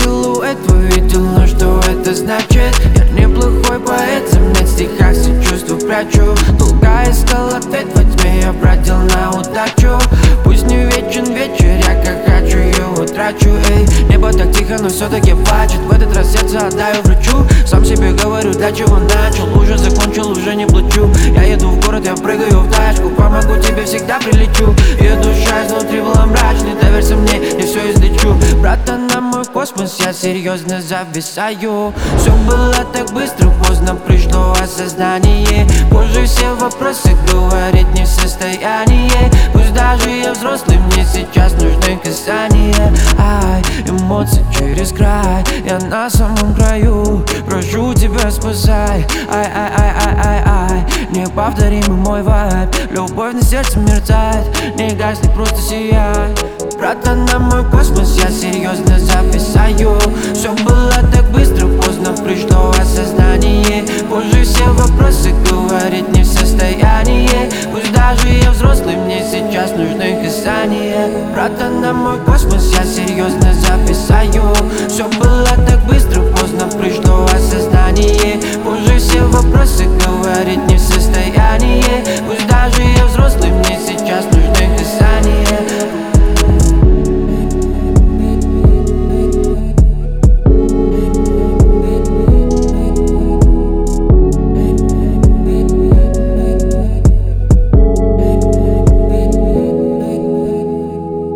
силуэт увидел, но что это значит? Я неплохой поэт, заметь, в стихах все чувства прячу. Долго искал ответ, во тьме я бродил на удачу. Пусть не вечен вечер, я как хочу его трачу. Эй, небо так тихо, но все-таки плачет. В этот раз сердце отдаю врачу. Сам себе говорю, для чего начал. Уже закончил, уже не плачу. Я еду в город, я прыгаю в тачку. Помогу тебе, всегда прилечу. Ее душа изнутри была мрачной. Доверься мне, я все излечу. Братан, на мой космос, я серьезно зависаю. Все было так быстро, поздно пришло осознание. Позже все вопросы говорить не в состоянии. Пусть даже я взрослый, мне сейчас нужны касания. Ай, эмоции через край, я на самом краю. Прошу тебя, спасай. Ай, ай, ай, ай, ай, ай. Неповторимый мой вайб. Любовь на сердце мерцает. Не гасни, просто сияй. Братан, на мой космос, я серьезно записаю. Все было так быстро, поздно пришло осознание. Позже все вопросы говорить не в состоянии. Пусть даже я взрослый, мне сейчас нужны касания. Братан, на мой космос, я серьезно записаю. Все было так быстро, поздно пришло осознание. Позже все вопросы говорить не в состоянии. Пусть даже я взрослый, мне сейчас нужны